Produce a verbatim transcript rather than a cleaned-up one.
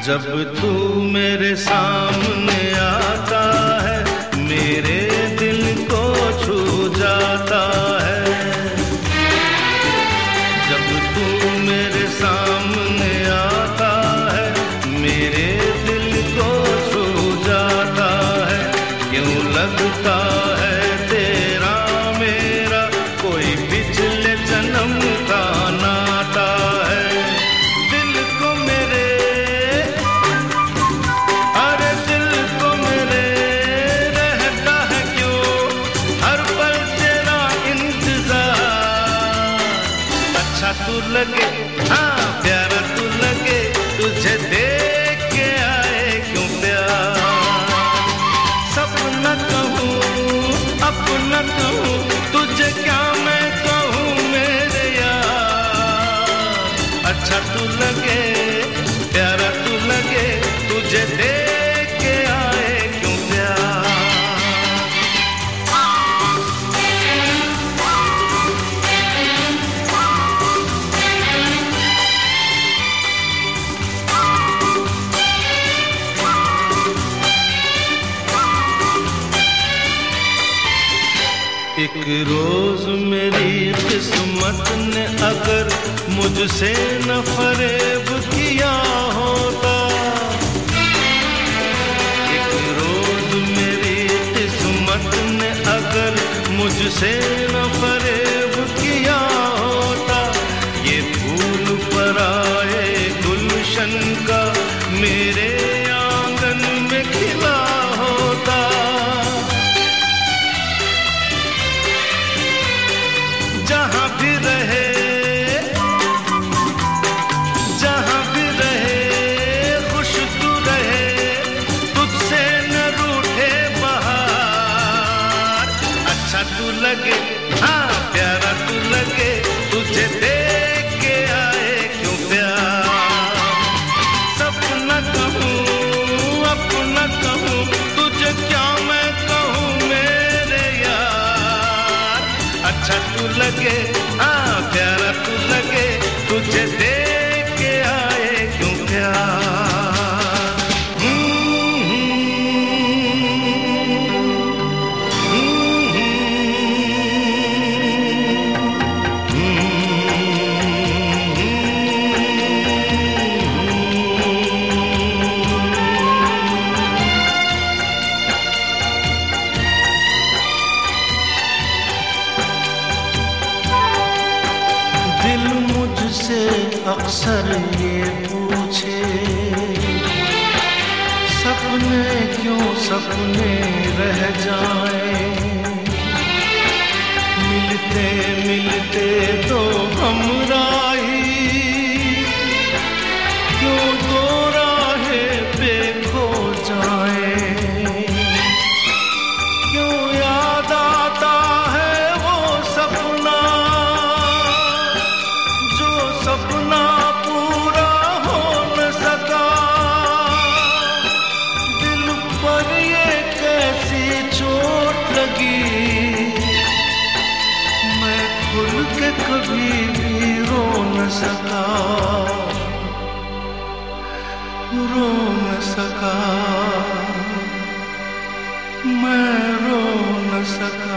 जब तू मेरे सामने आता है मेरे दिल को छू जाता है। जब तू मेरे सामने आता है मेरे दिल को छू जाता है। क्यों लगता है तेरा मेरा कोई पिछले जन्म का नाता है। दिल को मेरे अरे दिल को मेरे रहता है क्यों हर पल तेरा इंतजार। अच्छा तू लगे हाँ प्यारा तू लगे तुझे देख के आए क्यों प्यार। सपना कहूँ अपना कहूँ तुझे क्या मैं कहूँ मेरे यार। अच्छा तू लगे प्यारा तू लगे तुझे देख के आए क्यों प्यार। एक रोज मेरी किस्मत ने अगर मुझसे न फरेब किया होता। एक रोज मेरी किस्मत ने अगर मुझसे न फरेब किया होता। ये फूल पर आए गुलशन का मेरे आंगन में खिला होता। जहाँ भी रहे जहाँ भी रहे खुश तू रहे तुझसे न रूठे बहार। अच्छा तू लगे हाँ प्यारा तू लगे तुझे देख के आए क्यों प्यार। सपना कहूँ अपना कहूँ तुझे क्या मैं कहूँ मेरे यार। अच्छा तू लगे हाँ प्यारा तू लगे तुझे देख के आए क्यों प्यार। दिल मुझसे अक्सर ये पूछे सपने क्यों सपने रह जाए। मिलते मिलते तो हमराही क्यों दो राहें पे खो जाए। क्यों याद आता है वो सपना सपना पूरा हो न सका। दिल पर ये कैसी चोट लगी मैं खुल के कभी भी रो न सका। रो न सका मैं रो न सका।